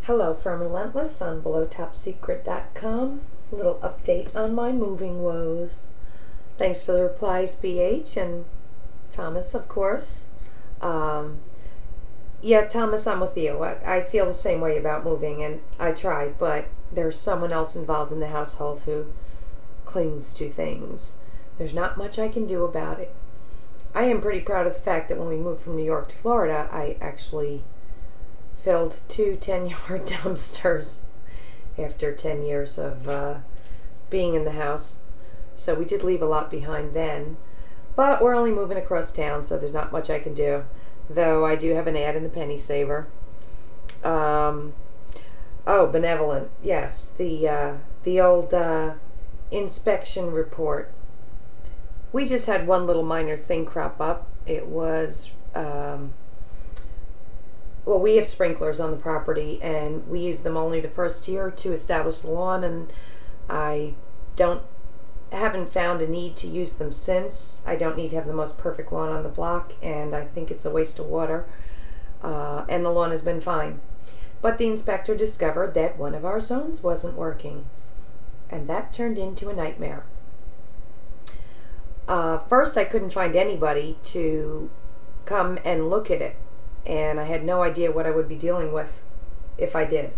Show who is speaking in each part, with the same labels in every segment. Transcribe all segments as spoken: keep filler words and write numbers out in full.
Speaker 1: Hello from Relentless on below top secret dot com. A little update on my moving woes. Thanks for the replies, B H and Thomas, of course. Um, yeah, Thomas, I'm with you. I, I feel the same way about moving, and I try, but there's someone else involved in the household who clings to things. There's not much I can do about it. I am pretty proud of the fact that when we moved from New York to Florida, I actually filled two ten-yard dumpsters after ten years of uh, being in the house. So we did leave a lot behind then. But we're only moving across town, so there's not much I can do. Though I do have an ad in the Penny Saver. Um, oh, Benevolent. Yes, the, uh, the old uh, inspection report. We just had one little minor thing crop up. It was... Um, Well, we have sprinklers on the property, and we use them only the first year to establish the lawn, and I don't haven't found a need to use them since. I don't need to have the most perfect lawn on the block, and I think it's a waste of water, uh, and the lawn has been fine. But the inspector discovered that one of our zones wasn't working, and that turned into a nightmare. Uh, first, I couldn't find anybody to come and look at it, and I had no idea what I would be dealing with if I did.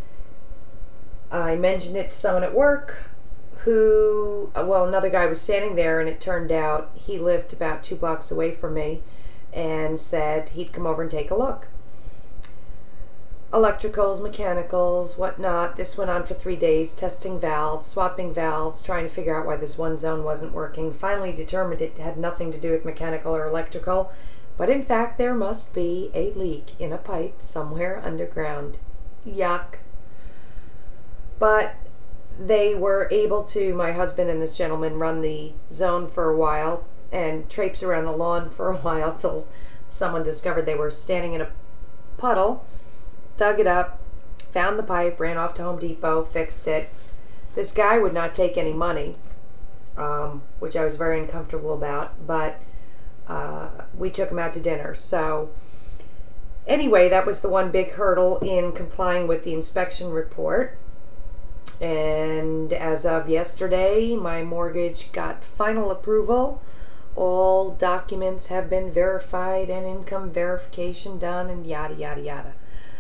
Speaker 1: I mentioned it to someone at work who, well, another guy was standing there, and it turned out he lived about two blocks away from me and said he'd come over and take a look. Electricals, mechanicals, whatnot. This went on for three days, testing valves, swapping valves, trying to figure out why this one zone wasn't working. Finally determined it had nothing to do with mechanical or electrical, but in fact, there must be a leak in a pipe somewhere underground. Yuck. But they were able to, my husband and this gentleman, run the zone for a while and traipse around the lawn for a while till someone discovered they were standing in a puddle, dug it up, found the pipe, ran off to Home Depot, fixed it. This guy would not take any money, um, which I was very uncomfortable about, but Uh, we took him out to dinner. So anyway, that was the one big hurdle in complying with the inspection report. And as of yesterday, my mortgage got final approval. All documents have been verified and income verification done and yada, yada, yada.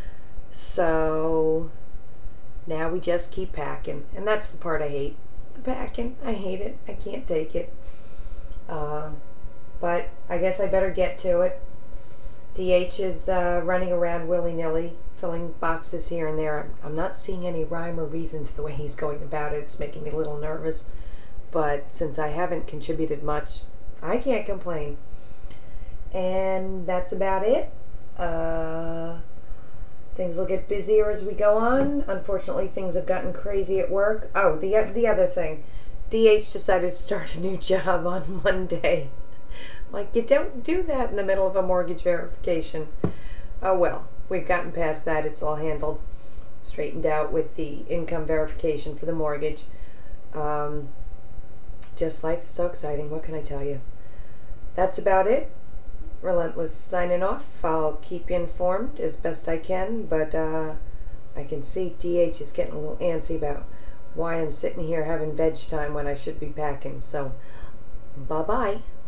Speaker 1: So now we just keep packing. And that's the part I hate. The packing. I hate it. I can't take it. Uh, But I guess I better get to it. D H is uh, running around willy-nilly, filling boxes here and there. I'm, I'm not seeing any rhyme or reason to the way he's going about it. It's making me a little nervous. But since I haven't contributed much, I can't complain. And that's about it. Uh, things will get busier as we go on. Unfortunately, things have gotten crazy at work. Oh, the, the other thing. D H decided to start a new job on Monday. Like, you don't do that in the middle of a mortgage verification. Oh well, we've gotten past that. It's all handled, straightened out with the income verification for the mortgage. Um, just life is so exciting. What can I tell you? That's about it. Relentless signing off. I'll keep you informed as best I can, but uh, I can see D H is getting a little antsy about why I'm sitting here having veg time when I should be packing. So, bye-bye.